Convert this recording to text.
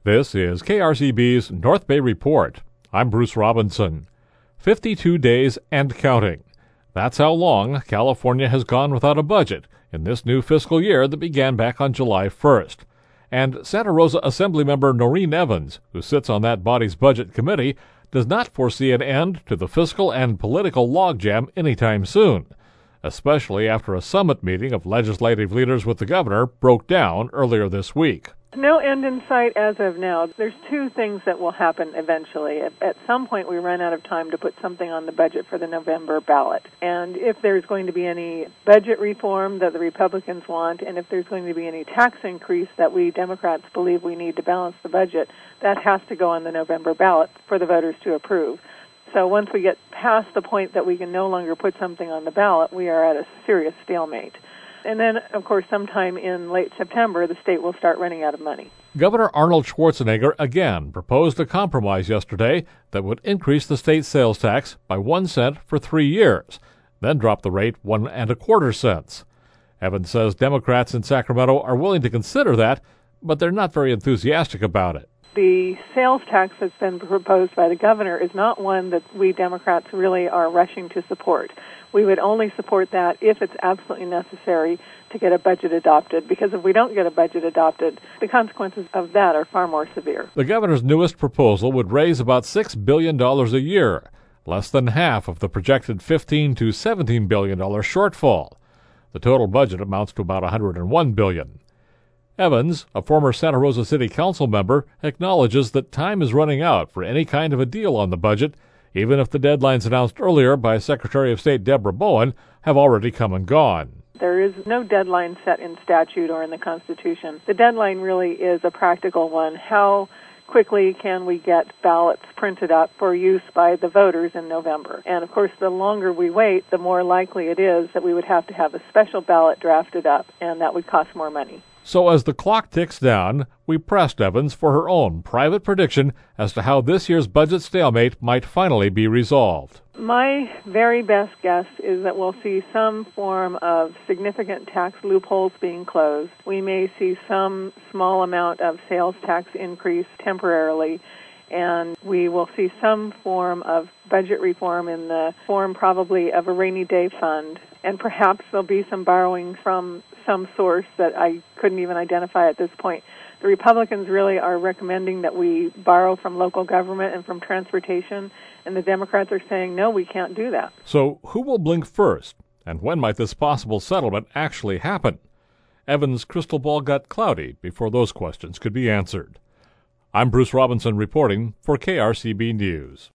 This is KRCB's North Bay Report. I'm Bruce Robinson. 52 days and counting. That's how long California has gone without a budget in this new fiscal year that began back on July 1st. And Santa Rosa Assemblymember Noreen Evans, who sits on that body's budget committee, does not foresee an end to the fiscal and political logjam anytime soon, especially after a summit meeting of legislative leaders with the governor broke down earlier this week. No end in sight as of now. There's two things that will happen eventually. At some point, we run out of time to put something on the budget for the November ballot. And if there's going to be any budget reform that the Republicans want, and if there's going to be any tax increase that we Democrats believe we need to balance the budget, that has to go on the November ballot for the voters to approve. So once we get past the point that we can no longer put something on the ballot, we are at a serious stalemate. And then, of course, sometime in late September, the state will start running out of money. Governor Arnold Schwarzenegger again proposed a compromise yesterday that would increase the state sales tax by 1 cent for 3 years, then drop the rate 1 1/4 cents. Evans says Democrats in Sacramento are willing to consider that, but they're not very enthusiastic about it. The sales tax that's been proposed by the governor is not one that we Democrats really are rushing to support. We would only support that if it's absolutely necessary to get a budget adopted, because if we don't get a budget adopted, the consequences of that are far more severe. The governor's newest proposal would raise about $6 billion a year, less than half of the projected $15 to $17 billion shortfall. The total budget amounts to about $101 billion. Evans, a former Santa Rosa City Council member, acknowledges that time is running out for any kind of a deal on the budget, even if the deadlines announced earlier by Secretary of State Deborah Bowen have already come and gone. There is no deadline set in statute or in the Constitution. The deadline really is a practical one. How quickly can we get ballots printed up for use by the voters in November? And, of course, the longer we wait, the more likely it is that we would have to have a special ballot drafted up, and that would cost more money. So as the clock ticks down, we pressed Evans for her own private prediction as to how this year's budget stalemate might finally be resolved. My very best guess is that we'll see some form of significant tax loopholes being closed. We may see some small amount of sales tax increase temporarily, and we will see some form of budget reform in the form probably of a rainy day fund, and perhaps there'll be some borrowing from some source that I couldn't even identify at this point. The Republicans really are recommending that we borrow from local government and from transportation, and the Democrats are saying, no, we can't do that. So who will blink first, and when might this possible settlement actually happen? Evans' crystal ball got cloudy before those questions could be answered. I'm Bruce Robinson reporting for KRCB News.